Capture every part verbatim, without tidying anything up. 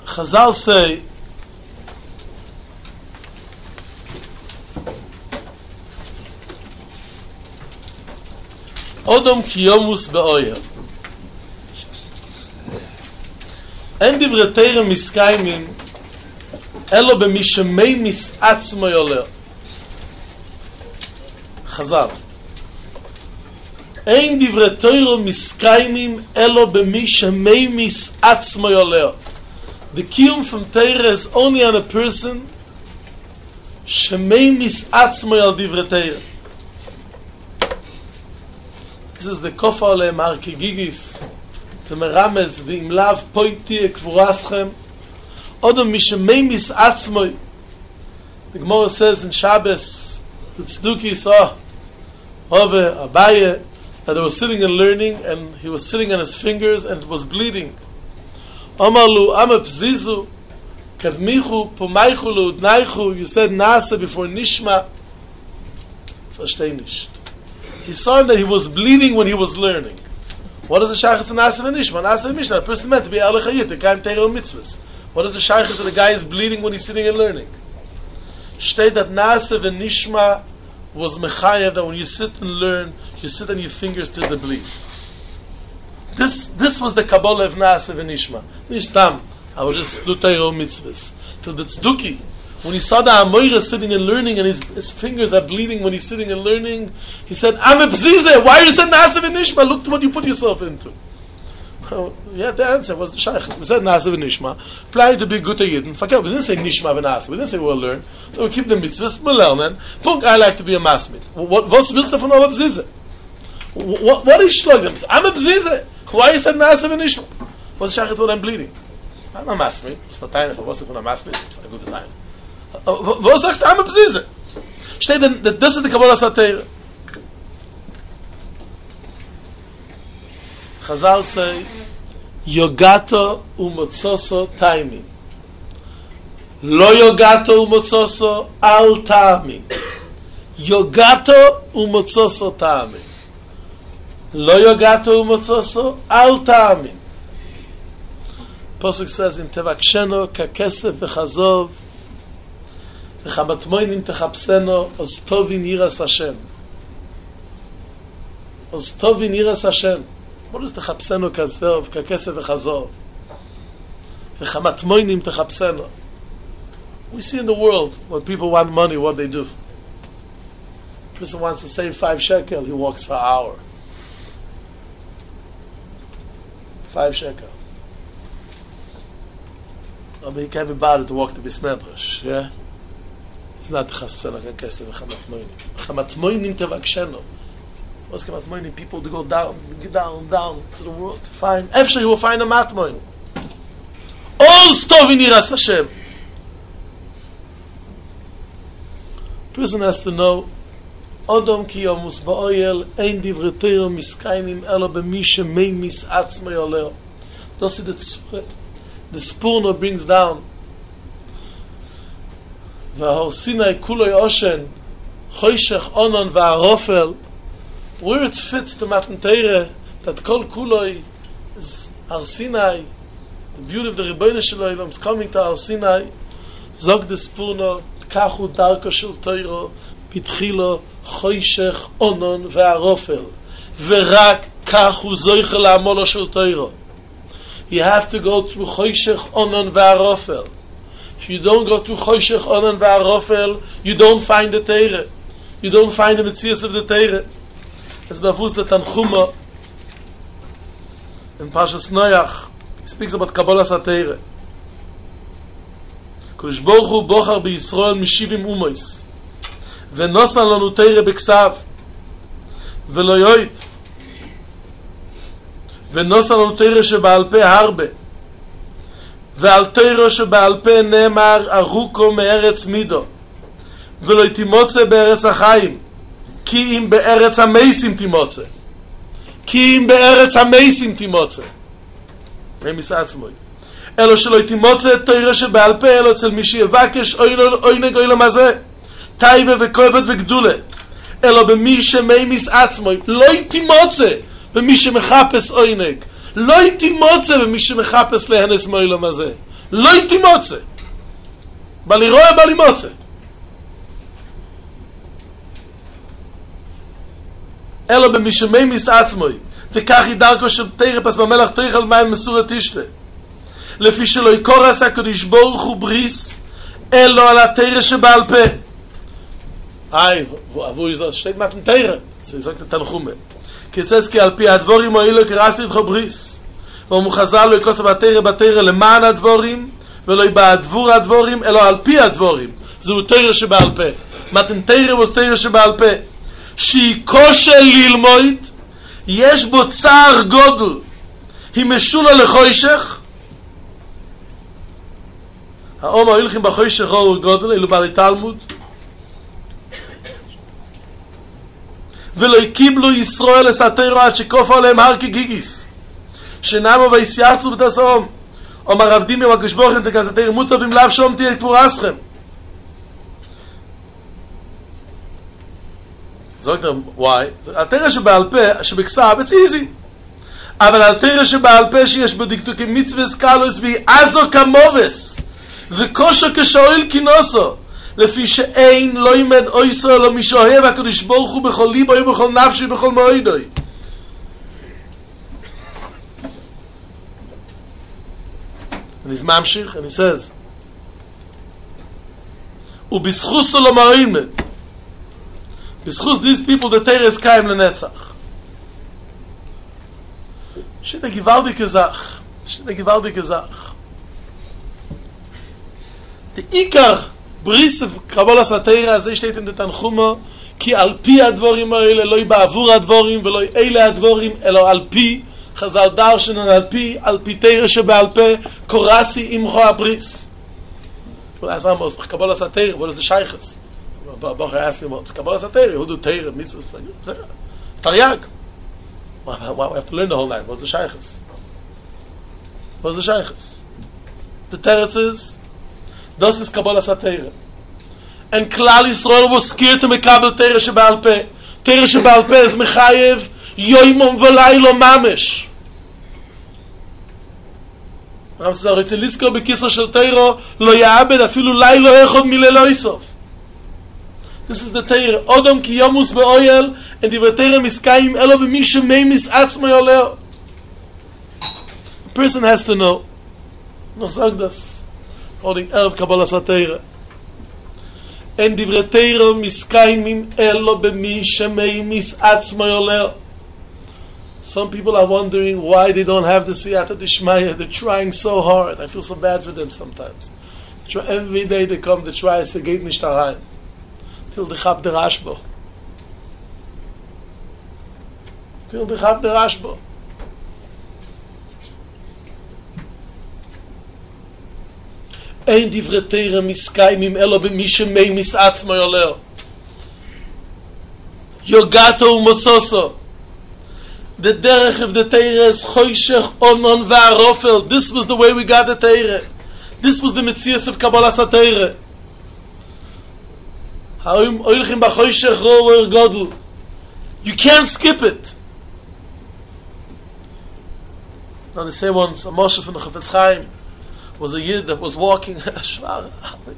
Chazal say Odom kiyomus be'oyer. En divre teire miskaymin elo b'mishemei mis'atzmo yoler. Chazal. En divre teire miskaymin elo b'mishemei mis'atzmo yoler. The kiyum from teire is only on a person shemei mis'atzmo yol divre teire. This is the kofa le markigigis to merames v'im lav poiti ekvuraschem odom mishemei mis'atzmoi. The Gemara says in Shabbos the Tzduki saw Ove Abaye that he was sitting and learning and he was sitting on his fingers and it was bleeding. Amalu ame pzizu kadmichu pomaychu leudnaichu. You said nasa before nishma. Versteh nicht. He saw that he was bleeding when he was learning. What is the shaykhah to Nasa v'Nishma? Nasa v'Nishma, a person meant to be Alech Hayit, the Kaim Teiro Mitzvahs. What is the shaykhah to the guy is bleeding when he's sitting and learning? State that Nasa v'Nishma was mechayev, that when you sit and learn, you sit on your fingers till they bleed. This this was the Kabbalah of Nasa v'Nishma. Nishtam, I was just do Teiro Mitzvahs. Till the Tzduki, when he saw the Amoira sitting and learning and his, his fingers are bleeding when he's sitting and learning, he said, I'm a bzize, why you said Nasa v'Nishma? Look to what you put yourself into. Well, yeah, the answer was the Shaykh. We said Nasa v'Nishma, planning to be good to Yidden. Forget, we didn't say Nishma v'Nasa, we didn't say we'll learn. So we keep the mitzvahs, we'll learn. Punk, I like to be a masmid. What was willst du von a bzize? What, what is Shlogim? I'm a bzize. Why you said Nasa v'Nishma? What's the Shaykh when I'm bleeding? I'm a masmid. It's not time, what's it when I'm masmid? It's a good time. Wo sagst du am Psise? Steht denn, das ist die Kabbalah Sateire. Chazal say, Yogato umotzoso taimin. Lo yogato umotzoso al taamin. Yogato umotzoso taamin. Lo yogato umotzoso al taamin. Pasuk says, in tevaksheno kakesef v'chazov v'chamatmoinim techapseno oz tovin yiras Hashem. Oz tovin yiras Hashem. What is techapseno kasov, kakesef v'chazov? V'chamatmoinim techapseno. We see in the world, when people want money, what they do. A person wants to save five shekel, he walks for an hour. Five shekel. I mean, he can't be bothered to walk to Bismedrash, yeah? It's not Chaspsena Kakesef v'chamatmoinim. Chamatmoinim tevaksheno. What's chamatmoinim? People to go down, down, down to the world to find. Efshar, you will find a matmoin. All stov in yiras Hashem. Person has to know, Odom ki yomus ba'oyel, ein divrei Torah miskaynim elo b'mi shemei mis'atzmo yoleo. Das ist the tzure. The Spurno brings down V'hor Sinai kuloi oshen choshech onon v'arofel, where it fits the Matan Torah that kol kuloi is Har Sinai, the beauty of the Rebbeinu Shalom is coming to Har Sinai. Zog the Spurno kachu darko shel Torah bitchilo choshech onon v'arofel v'rak kachu zoichel amolo shel Torah. You have to go through Choshech Onon V'Arofel. If you don't go through Choshech Onon V'Arofel, you don't find the Torah. You don't find the Metzias of the Torah. It's Bavuz the Tanchuma in Parshas Noach. He speaks about Kabbalah Sateira. Kodesh Baruch Hu bochar b'Yisrael mishivim umois v'nosan lanu Torah b'ksav v'lo yoit ונוסע לנו תורה שבעל פה הרבה ועל תורה שבעל פה נאמר ארוכו מארץ מידו ולא תימוצא בארץ החיים כי אם בארץ המייסים תימוצא כי אם בארץ המייסים תימוצא רמיס עצמוי אלו שלא תימוצא תורה שבעל פה אלו אצל מי שיבקש אוינג אוילם הזה טייבה וכובד וגדולה אלו במי שמיימיס עצמוי לא תימוצא ומי שמחפש עונג לא תימוצא ומי שמחפש להנס מעולם הזה. לא תימוצה. בלי רואה, בלי מוצה. אלו במשמי מיס עצמוי, וכך היא דרכו של תרא פס במלך תאכל מים מסורת תשתה. לפי שלא יקורס הקדוש ברוך הוא בריס, אלו על התרא שבעל פה. היי, עבור יזו, שתית מתן תרא, זה יזוק לתנחומה. כצס כי על פי הדבורים האלו קרסי איתך בריס. ואמו חזר לו יקוצה בתרא בתרא למען הדבורים, ולא בעדבור הדבורים, אלו על פי הדבורים. זהו תרא שבעל פה. מתן תרא הוא תרא שבעל פה. שהיא קושל ללמוד, יש בו צער גודל, היא משולה לחוישך. האום הולכים בחוישך ראו גודל, אלו בעלי תלמוד. ולא קיבלו ישראל לסתירו עד שקופו עליהם הר כגיגיס, שנאמו ויסייצו בתסעום. אומר רב דימי והקשבוכם תכסתר מוטוב אם לאו שום תהיה כפור אסכם. זאת אומרת, וואי? על תרא שבעל פה, שבכסף, it's easy. אבל על תרא שבעל פה שיש בו דקדוקים מצווה סקלוס ועזו כמובס, וקושו כשאויל כינוסו, לפי שאין לא יימד או ישראל או מי שאוהב הקדוש ברוך הוא בכל ליבו ובכל נפשי ובכל מאוידוי. אני ממשיך, אני says, ובזכוסו לא מאוימד, בזכוס these people the Torah is קיים לנצח. שיטה גיוולדיקה זך, שיטה גיוולדיקה זך. העיקר בריס קבולת התורה הזה שתית עם תנחומה, כי על פי הדבורים האלה, לא בעבור הדבורים ולא אלה הדבורים, אלא על פי חז"ל דרשנן, על פי, על פי תורה שבעל פה, קורסי עמך הבריס. אולי זה אמרו, קבולת התורה, what is the shaykhs? Bach I ask him about Kabbalah Sateri, who do Teirah, mitzvahs, Taryag. We have to learn the whole night. What's the shaykhs? What's the shaykhs? The teretz is, das is Kabbalah Sateri. And Klal Yisrael was scared to mekabel Teirah shebaal peh. Teirah shebaal peh is mechayev yoimom v'laylo mamesh. Ram Tzadok, it's a lisko bekisra shel Teirah, lo ya'abed afilu laylo echod milelo isof. This is the Torah. Odom ki yomus be'oyel, and the Torah miskayim elo b'mi shemei misatzmei oleo. A person has to know. No sag das. Holding Erev Kabbalah Satera. And the Torah miskayim elo b'mi shemei misatzmei oleo. Some people are wondering why they don't have the Siyata Dishmaya. They're trying so hard. I feel so bad for them sometimes. Every day they come to try, es geht nicht daheim. Till the Chab der Rashbo. Till the Chab der Rashbo. Ein divrei Torah miskayim elo b'mi shemei misatzmei oleo. Yogato u'motzoso. The derech of the Torah is choshech onon v'arofel. This was the way we got the Torah. This was the Metzias of Kabbalah Satera. You can't skip it. Now they say once, a Moshe from the Chafetz Chaim was a Yid that was walking, geschlept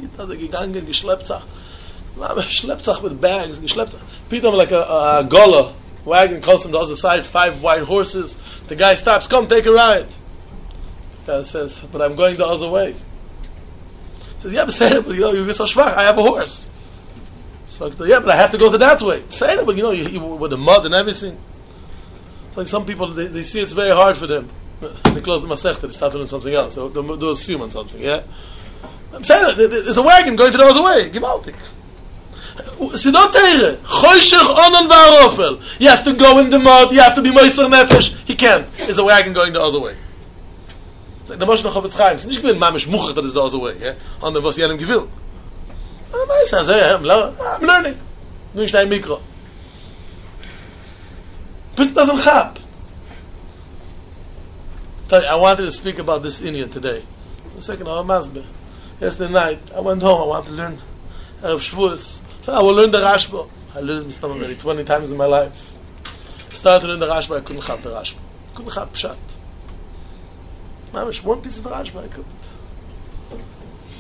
sich with bags, geschlept sich. Pitom like a, a, a gola, wagon comes from the other side, five white horses. The guy stops, come take a ride. The guy says, but I'm going the other way. He says, yeah, but say it, but you know, you're so schwach, I have a horse. So, yeah, but I have to go to that way. Say it, but you know, you, you, with the mud and everything. It's like some people, they, they see it's very hard for them. They close the Masechta, they start doing something else. They'll, they'll do a siyum on something, yeah? I'm saying it, there's a wagon going to the other way. Givaldik. See, don't tell you. Choshech onon v'arofel. You have to go in the mud, you have to be moiser nefesh. He can't. There's a wagon going the other way. Like the Moshe Chafetz Chaim. It's not mamish muchach that is the other way, yeah? On the was yenem gevil. I'm learning. Doing shnei mikro. Person doesn't chap. I wanted to speak about this Indian today. The second hour Masbeh. Yesterday night, I went home. I wanted to learn Erev Shavuos. So I will learn the Rashba. I learned it already twenty times in my life. I started to learn the Rashba. I couldn't chap the Rashba. I couldn't chap Pshat. Mamish, one piece of the Rashba I couldn't.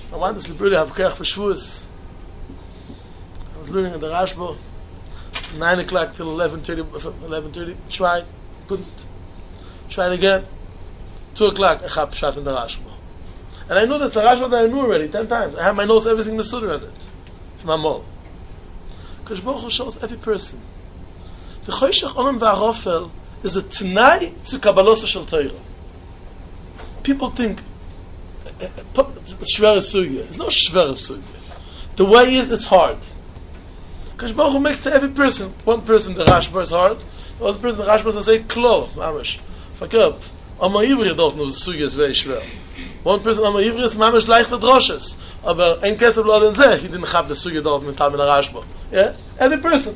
I wanted to really have Koyach for Shavuos. I was living in the Rashba, nine o'clock till eleven thirty, eleven thirty, tried, couldn't. Tried again. two o'clock, I have shot in the Rashba. And I know that the Rashba that I knew already ten times. I have my notes, everything Mesuder on it. From Amol. Because Baruch Hu shows every person. The Choshech Olam V'Arofel is a T'nai to Kabbalos Shel Torah. People think Shver Sugya. It's not Shver Sugya. The way is, it's hard. Because Baruch Hu makes to every person. One person the Rashba is hard. The other person the Rashba is say Klo, Mamash. Verkehrt. Amma Ivri dort nur Sugya is very schwer. One person Amma Ivri is Mamash leichte Droshes. Aber ein Kesef lo den Zeh, he didn't have the Sugya dort mit Tal Min Rashba. Yeah? Every person.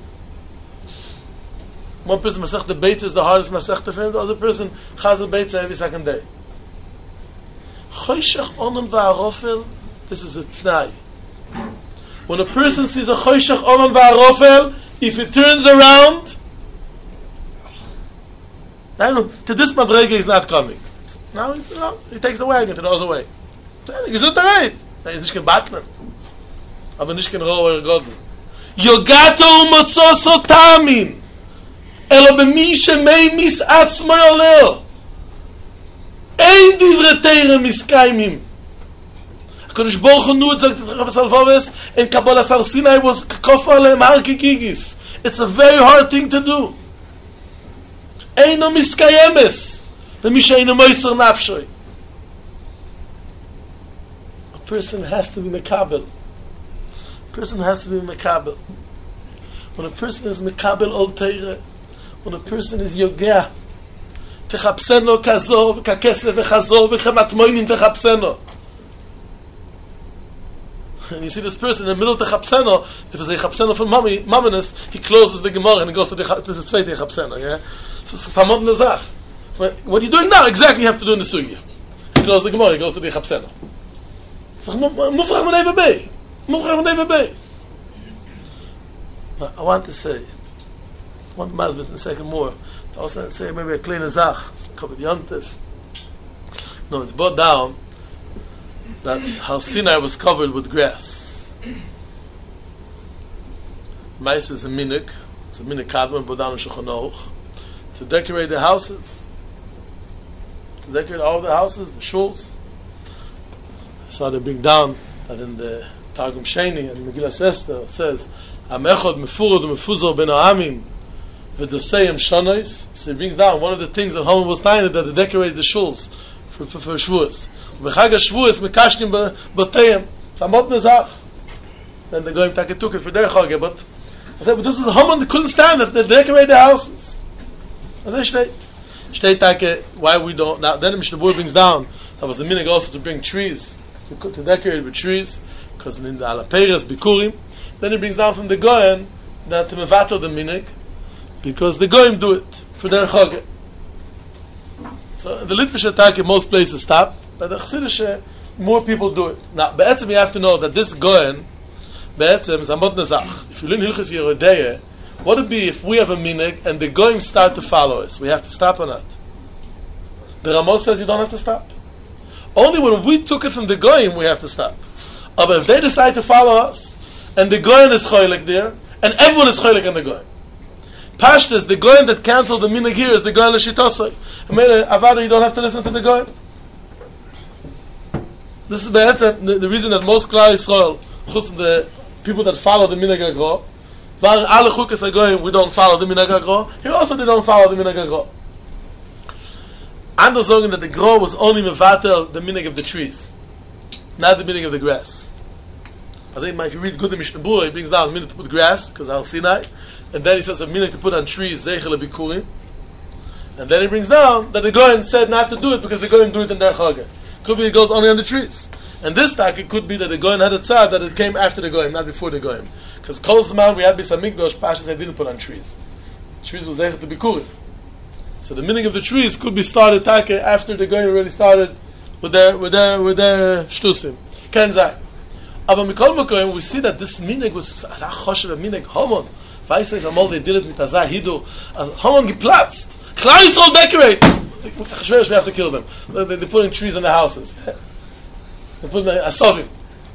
One person Masech the Beitz is the hardest Masech for him. The other person has a Beitz every second day. Choshech Olam V'Arofel, this is a T'nai. When a person sees a Choshech Olam V'Arofel, if he turns around, now, to this Madrege is not coming. Now he's, you know, he takes the wagon to the other way. He's not right. He's nicht kein Batman. Aber nicht kein Roher Godel. Yogato umotzoso tamin. Elo b'mi shemei mis'atzmo yoleo. Ein divre teire miskaimim. HaKadosh Baruch Hu knew it, sagt the Chavis Alvaves, in Kabbalah Sar Sinai was kofar lehem har kikigis. It's a very hard thing to do. Eino miskayemes. B'mi she'eino moiser nafshoy. A person has to be mekabel. A person has to be mekabel. When a person is mekabel ol teire, when a person is yogea, techapseno kazo, kakesef v'chazo, v'chematmoinim techapseno. And you see this person in the middle of the chapseno, if it's a chapseno from mommy, momminess, he closes the Gemara and he goes to the, to the zweite chapseno, yeah? So, so samot nezach. What are you doing now? Exactly you have to do in the sugya. He closes the Gemara, he goes to the chapseno. Mufrach m'nei v'bei. Mufrach m'nei v'bei. I want to say, one mazbit in a second more, I also say maybe a kleine zach, covered yontif. No, it's brought down that how Sinai was covered with grass. Mais is a minik, it's a minik kadman, brought down in Shulchan Aruch, to decorate the houses, to decorate all the houses, the shuls. So they bring down that in the Targum Sheni and Megillas Esther it says, Amechod mefurod mefuzor ben ha'amim v'doseyim shonos. So he brings down one of the things that Haman was telling that they decorate the shuls for, for, for Shavuos. V'chag HaShavuos mekashkim b'teyim. Samot nezach. Then they go and take a tukah for their chag. But I said, but this was Haman that couldn't stand it. They decorate the houses. I said, shteit. Shteit take why we don't. Now then Mishnah Berurah brings down that was the minig also to bring trees, to, to decorate with trees, because in the Alaperes, Bikurim. Then he brings down from the Goyen that to mevatel the minig, because the Goyim do it for their chag. So the Litvish attack in most places stop, but the Chassidish more people do it. Now, be'etzem you have to know that this Goyen, be'etzem is amot nezach. If you learn Hilchos Yerodei, what would it be if we have a minig and the Goyim start to follow us? We have to stop or not? The Ramos says you don't have to stop. Only when we took it from the Goyim we have to stop. But if they decide to follow us, and the Goyen is choylek there, and everyone is choylek in the Goyen. Pashtas, the Goyen that canceled the minig here is the Goyen l'shitosai. Avada, you don't have to listen to the Goyen. This is the, the, the reason that most Klal Yisrael, the people that follow the minig agro, var alle chukes agoyim, we don't follow the minig agro. Here also they don't follow the minig agro. Anders sagen that the gro was only mevatel the minig of the trees, not the minig of the grass. I think if you read good in Mishnah Berurah, he brings down a minute to put grass, because Har Sinai, and then he says a minute to put on trees, Zeichel Bikurim, and then he brings down that the Goyim said not to do it because the Goyim do it in their Chagah. Could be it goes only on the trees. And this time it could be that the Goyim had a tzad that it came after the Goyim, not before the Goyim. Because Kol Zman we had Bis HaMikdash, Pashas they didn't put on trees. Trees was Zeichel Bikurim. So the meaning of the trees could be started take after the Goyim already started with their with their with their shtusim. Ken Zay. Aber Mikol Mekoyim, we see that this minig was a choshev a minig Haman. Weiß says Amol they did it with Azah Hidu. As Haman geplatzt. Klal Yisrael decorate. We have to kill them. They, they're putting trees in the houses. They're putting asovim.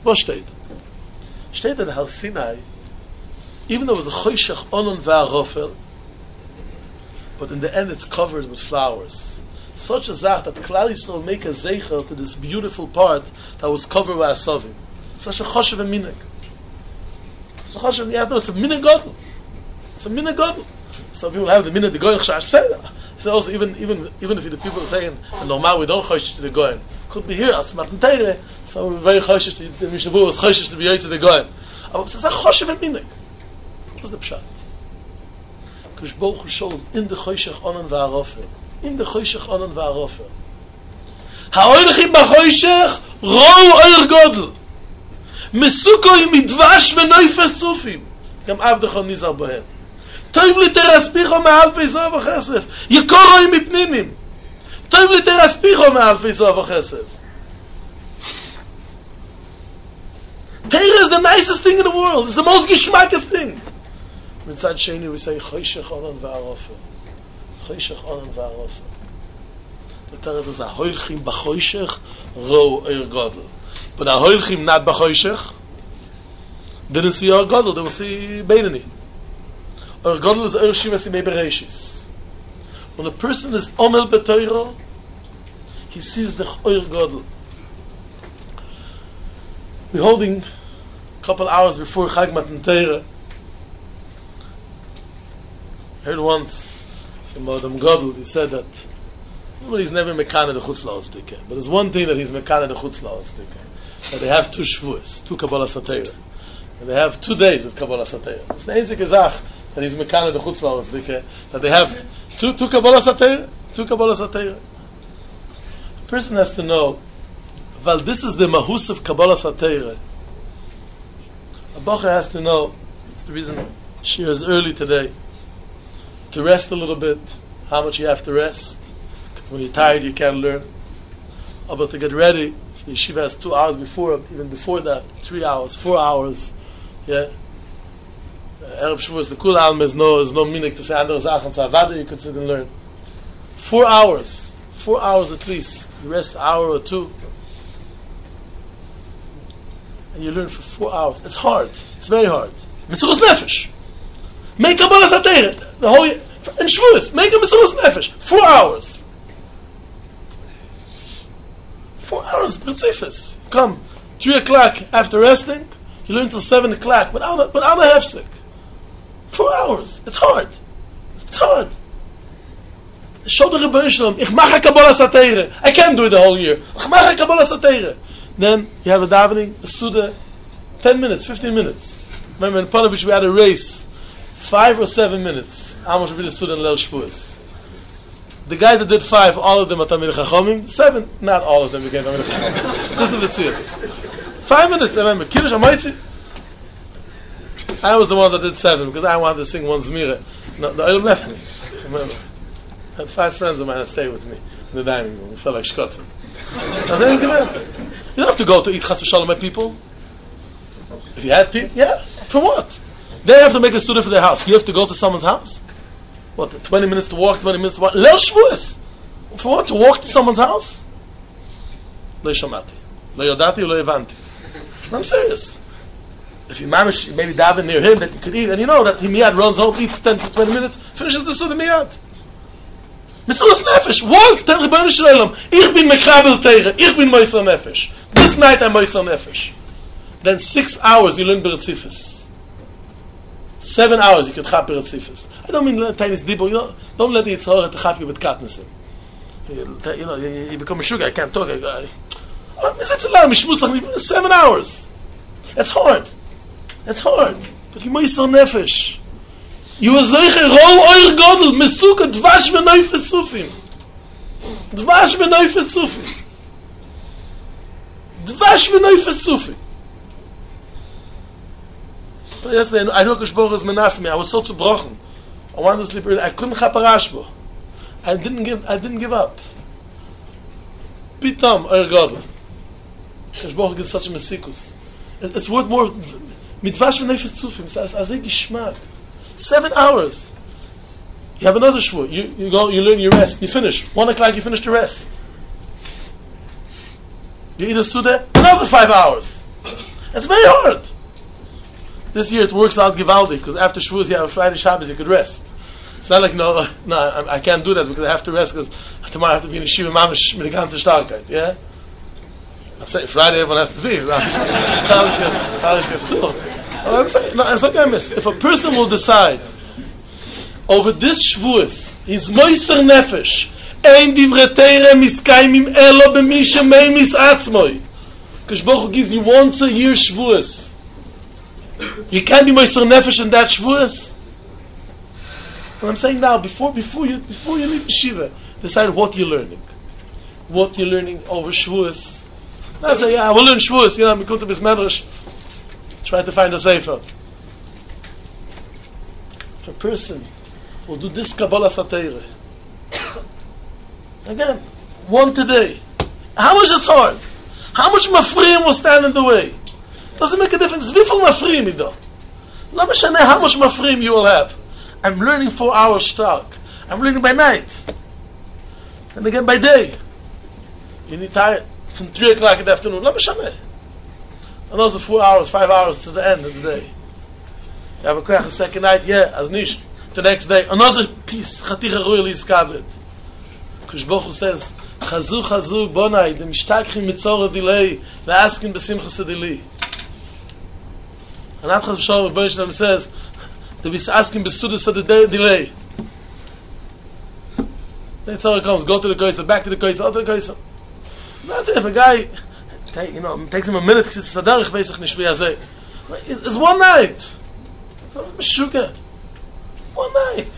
Was steht? Steht in Har Sinai, even though it was a choshech onon v'arofel, but in the end it's covered with flowers. Such a zach that Klal Yisrael make a zeicher to this beautiful part that was covered by asovim. Such a choshev and minig. It's a choshev, yeah, no, it's a minig gadol. It's a minig gadol. Some people have the minig the goyen chash pseidah. So also even even even if the people are saying normal we don't choshesh to the goyen, could be here as matan teire. So we're very choshesh to the mishavu was choshesh to be yotze the goyen. But it's a choshev and minig. What's the pshat? Because Baruch Hu shows in the choshech onan v'arofel. In the choshech onan v'arofel. Ha'oilchim b'choshech rou oir godel. Mesukoi midvash v'noifes tzufim. Gam avdecho nizar bohem. Toiv li teraspicho me'alfei zoh v'chesef. Yekoroi mipninim. Toiv li teraspicho me'alfei zoh v'chesef. Teira is the nicest thing in the world. It's the most geschmacked thing. Mitzad Sheni we say choshech onan v'arofel. Choshech onan v'arofel. The Torah says ha'hoilchim b'choshech rou oir godel. But ha'hoilchim not b'choshech didn't see oir godel. They will see Beinani. Oir godel is oir shivas imei bereshis. When a person is omel b'Torah, he sees the oir godel. We're holding a couple hours before Chag Matan Torah. I heard once from Adam Gadol, he said that well, he's never mekana the chutz la'os dike. But there's one thing that he's mekana the chutz la'os dike. That they have two shvuos, two Kabbalah Satira. And they have two days of Kabbalah Satira. It's the einzige Zach that he's mekana the chutz la'os dike. That they have two, two Kabbalah Satira. Two Kabbalah Satira. A person has to know, well, this is the mahus of Kabbalah Satira. A bacher has to know, it's the reason Shir is early today, to rest a little bit, how much you have to rest. Because when you're tired, you can't learn. Oh, but to get ready, the yeshiva has two hours before, even before that, three hours, four hours. Yeah. Erev Shavuos, the Kul Alm is no, is no meaning to say andere Sachen, so Avada you could sit and learn. Four hours. Four hours at least. You rest an hour or two. And you learn for four hours. It's hard. It's very hard. Mesuras Nefesh. Make Kabbalah Satira. The whole year. And Shavuos. Make a Mesuras Nefesh. Four hours. Four hours. B'tzifis. Come. Three o'clock after resting. You learn till seven o'clock. Without a, without a hefsek. Four hours. It's hard. It's hard. Show the Rebbeinu Shalom. Ich mache Kabbalah Satira. I can't do it the whole year. Ich mache Kabbalah Satira. Then you have a davening, a suda, ten minutes, fifteen minutes. Remember in Panovich we had a race, five or seven minutes. How much would be the suda in Leil Shpuas? The guys that did five, all of them are Tamil Chachomim. Seven, not all of them became Tamil Chachomim. Just the Vitzias. Five minutes, I remember. Kiddush Amoitzi. I was the one that did seven because I wanted to sing one Zmira. No, the Olam left me. Remember. I had five friends of mine that stayed with me in the dining room. It felt like Shkotzim. I said, you don't have to go to eat Chas v'Shalom at people. If you had people, yeah. For what? They have to make a student for their house. You have to go to someone's house? What, twenty minutes to walk, twenty minutes to walk? Leil Shvuos. For what? To walk to someone's house? Lo shamati. Lo yodati, lo evanti. I'm serious. If you mamish, maybe daven near him that you could eat, and you know that he miyad runs home, eats ten to twenty minutes, finishes the student miyad. Mesuras Nefesh. Walk, tell Rebbeinu Shalom. Ich bin mekabel teire. Ich bin moisar nefesh. This night I'm moisar nefesh. Then six hours you learn Beretzifis. Seven hours you could chap Beretzifis. I don't mean tiny dibur. You know, don't let the Yitzhak to chap you with katnisim. You know, you, you become a sugar. I can't talk. I, I, seven hours. That's hard. That's hard. But you moisar nefesh. You are zeiche rou oir godel mesuka dvash v'noifes tzufim. Dvash v'noifes tzufim. Dvash v'noifes tzufim. But yesterday, I knew Kosh Baruch is menas me. I was so zerbrochen. I wanted to sleep early. I couldn't chaparash bo. I didn't give. I didn't give up. Pitam oir godel. Kosh Baruch is such a mesikus. It's worth more. Midvash v'noifes tzufim. It's azay gishmak. Seven hours. You have another shvur. You, you go, you learn, you rest. You finish. One o'clock, you finish the rest. You eat a suda, another five hours. It's very hard. This year it works out Givaldi, because after Shavuos you have a Friday Shabbos, you could rest. It's not like, no, no, I, I can't do that because I have to rest because tomorrow I have to be in a Shiva Mamish mit der ganzen Starkheit, yeah? I'm saying Friday everyone has to be. I'm saying, no, it's like I miss. If a person will decide over this Shavuos, he's moiser nefesh, ein divrei Teire miskaimim elo b'mi shemei misatzmoi. Because Baruch Hu gives you once a year Shavuos. You can't be moiser nefesh in that Shavuos. But I'm saying now, before before you before you leave yeshiva, decide what you're learning. What you're learning over Shavuos. Not say, yeah, I will learn Shavuos, you know, I'm going to Beis Medrash. Try to find a sefer. If a person will do this Kabbalah Satire, again, one today, how much is hard? How much mafriim will stand in the way? Doesn't make a difference. Wie viel mafriim you do? Not mashane how much mafriim you will have. I'm learning four hours stark. I'm learning by night. And again by day. You need tired from three o'clock in the afternoon. Not mashane. Another four hours, five hours to the end of the day. You have a koyach the second night, yeah, as nish. The next day, another piece, chaticha royal is covered. Because Baruch Hu says, Chazu, chazu, bonai, the mishtakchim mitzorah delay, the asking besimchas adili. And Atchas B'Shalom Rebbeinu Shalom says, the bis asking besudas of the delay. Then Tzorah comes, go to the koysa, back to the koysa, out to the koysa. Not if a guy, you know, it takes him a minute, because it's sadarich, veisach nishvi hazeh. It's one night. It's meshuga. One night.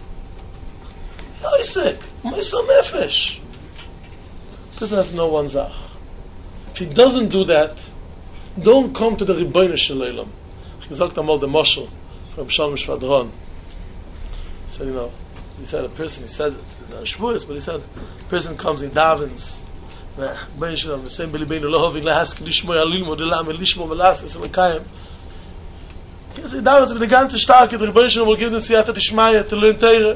Isaac, Moisar Nefesh. Person has to know one zach. If he doesn't do that, don't come to the Ribbono Shel Olam. He sagt einmal the Moshel from Shalom Shvadron. He said, you know, he said a person, he says it in Shavuos, but he said, a person comes, he davens, Ribbono Shel Olam, v'seim b'libeinu lo hoving lahask lishmo yalilmo delam lishmo v'lasas v'kayim. He said, he davens with the ganze starke, the Ribbono Shel Olam will give them siyata d'shmaya to learn Torah.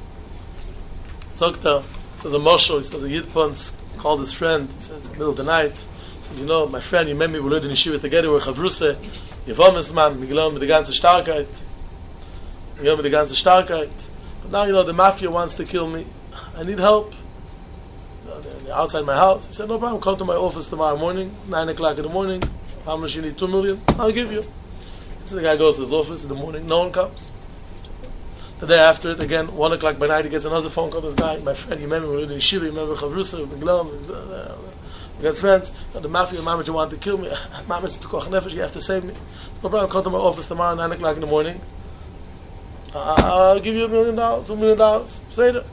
Sagt er, he says a Moshel, he says a Yidpon called his friend, he says, in the middle of the night, he says, you know, my friend, you met me, we learned in yeshiva together, we're chavruse, Yevomes man, we learned with the ganze starkheit, we learned with the ganze starkheit, but now, you know, the mafia wants to kill me, I need help, you know, they're, they're outside my house. He said, no problem, come to my office tomorrow morning, nine o'clock in the morning, how much you need, two million, I'll give you. So the guy goes to his office in the morning, no one comes. The day after it, again, one o'clock by night, he gets another phone call. This guy, my friend, you remember we were in yeshiva, you remember Chavrusa, we got friends. The mafia manager wanted to kill me. Mama's pikuach nefesh, you have to save me. No problem, come to my office tomorrow, nine o'clock in the morning. I'll give you a million dollars, two million dollars. Say it.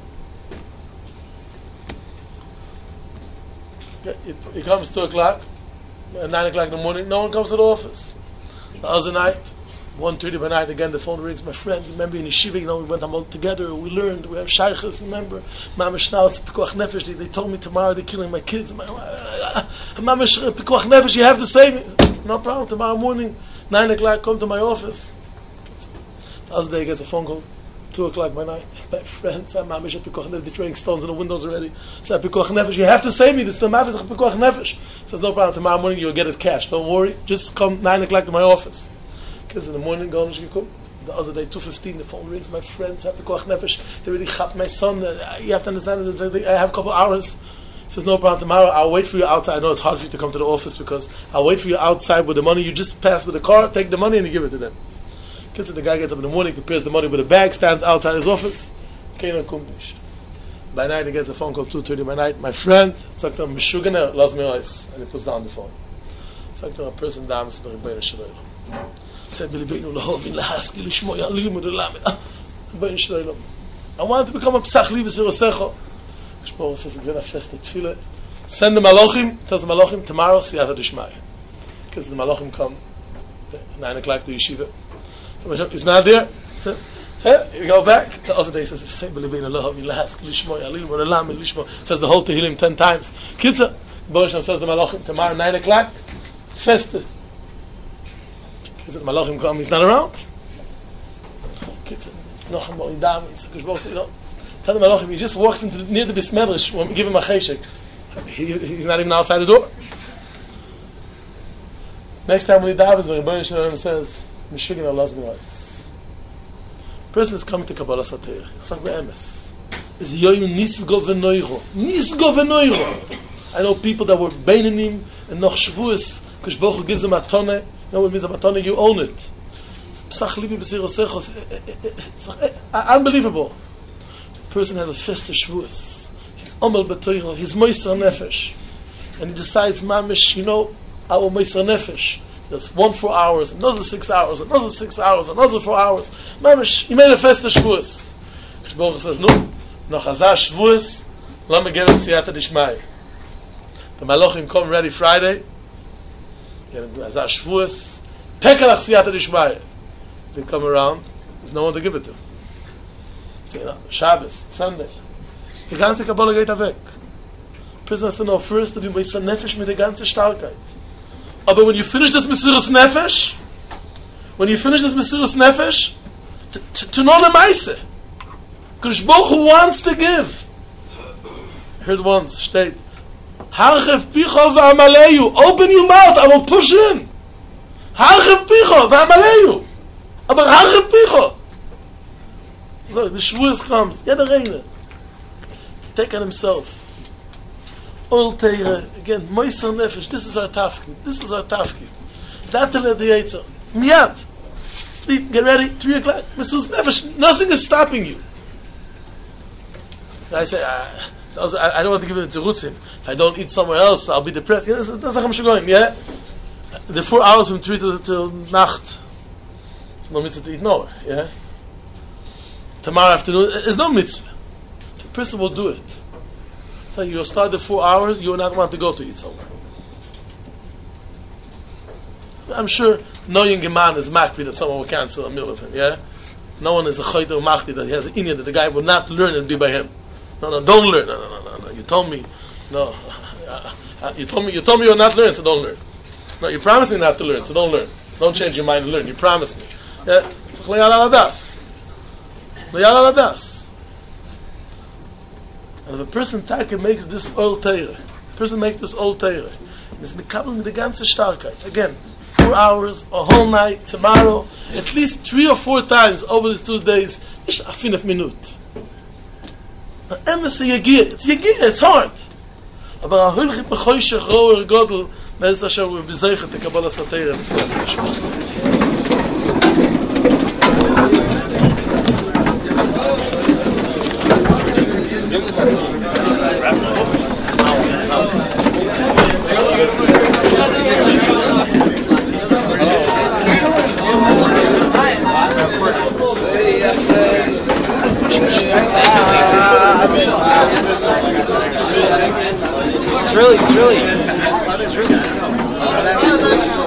He comes two o'clock, nine o'clock in the morning. No one comes to the office. The other night, one thirty by night, again, the phone rings. My friend, remember in yeshiva, you know, we went all together, we learned, we have shaykhs, remember? Mama Schnauz, Pikuach Nefesh, they, they told me tomorrow they're killing my kids. Mama Pikuach Nefesh, you have to save me. No problem, tomorrow morning, nine o'clock, come to my office. The other day, he gets a phone call, two o'clock by night. My friend said, Mama Pikuach Nefesh, they're throwing stones in the windows already. Said, Pikuach Nefesh, you have to save me, this is the Mafis Pikuach Nefesh. Says, no problem, tomorrow morning you'll get it cash, don't worry, just come nine o'clock to my office. Kids in the morning, go on, the other day, two fifteen, the phone rings, my friends, have Pikuach Nefesh, they really chapped my son, uh, you have to understand, that I have a couple hours. He says, no problem, tomorrow I'll wait for you outside. I know it's hard for you to come to the office because I'll wait for you outside with the money, you just pass with the car, take the money and you give it to them. Kids, the guy gets up in the morning, prepares the money with a bag, stands outside his office, keiner kommt nicht. By night, he gets a phone call, two thirty by night, my friend, sagt er, Meshugana, lass me ois, and he puts down the phone. Sagt er, a person damns to the Ribbono Shel Olam. Said b'libeinu lahovin lahaski lishmo yalilmu delamed. Ribbono Shel Olam. I wanted to become a psach li v'sirosecho. Shpor says, "Gven a fest tefillah." Send the malachim. Tells the malachim tomorrow siyata d'shmaya. Because the malachim come at nine o'clock to yeshiva. He's not there. So, so you go back. The other day says, "Say b'libeinu lahovin lahaski lishmo yalilmu delamed lishmo." Says the whole tehillim ten times. Kitza. Ribbono Shel Olam says the malachim tomorrow nine o'clock. Feste. The Malachim come, he's not around. Noch einmal in Davens, you know, tell the Malachim, he just walked into the, near the Beis Medrash when we give him a cheshek. He, he's not even outside the door. Next time when he dies, the Rebbeinu Shalom says, Mishugin Allah's G'nais. Person is coming to Kabbalah Satayr. Chsak be'emes. Is yoyim nisgo v'noiro. Nisgo v'noiro. I know people that were beinenim and noch shvuas, because Baruch Hu gives them a tonne. You know what it means, a tonne? You own it. Psach libi b'sirosechos. Unbelievable. The person has a festa shvuas. He's omel b'toiro. He's moiser nefesh. And he decides, mamish, you know, our moiser nefesh. There's one four hours, another six hours, another six hours, another four hours. Mamish, he made a festa shvuas. Baruch Hu says, no, noch hazah shvuas, lo me get him siyata dishmai. The Malachim come ready Friday. Hazah shvuas, pekalach siyata dishmai. They come around, there's no one to give it to. So, you know, Shabbos, Sunday. The ganze Kabbalah geht weg. Person has to know first that you must be nefesh mit der ganze Starkheit. Aber when you finish this Mesiras Nefesh, when you finish this Mesiras Nefesh, to, to, to know the Maise. Because Baruch Hu wants to give. I heard once, state, Harchev picho v'amaleyu. Open your mouth, I will push in. Harchev picho v'amaleyu. Aber harchev picho. So, the Shavuos comes. Jeder Reine. To take on himself. All Teire, again, Moiser Nefesh, this is our tafkid, this is our tafkid. Datel the Yetzer, Miyad, sleep, get ready, three o'clock, Mesiras Nefesh, nothing is stopping you. I say, I, I don't want to give it to Rutzin. If I don't eat somewhere else, I'll be depressed. Yeah, that's, that's how I'm going, yeah? The four hours from three to, till Nacht, there's no mitzvah to eat nowhere, yeah? Tomorrow afternoon, there's no mitzvah. The person will do it. You'll start the four hours, you will not want to go to eat somewhere. I'm sure no young man is makbi that someone will cancel a meal with him, yeah? No one is a chayda or machdi that he has an inyan that the guy will not learn and be by him. No, no, don't learn. No, no, no, no, no. You told me, no. Uh, uh, you told me you told me you'll not learn, so don't learn. No, you promised me not to learn, so don't learn. Don't change your mind and learn. You promised me. Yeah? Leyal aladas. Leyal aladas. And if a person taka makes this old teire, person makes this old teire, it's mekabel the ganze starkheit. Again, four hours, a whole night, tomorrow, at least three or four times over these two days, ish a finaf minut. Emes yagir, it's yagir, it's hard. Aber a hulchit mechoyshech roer godel, me'ez Hashem we bezeichen te kabbalas ha-teire, It's really, it's really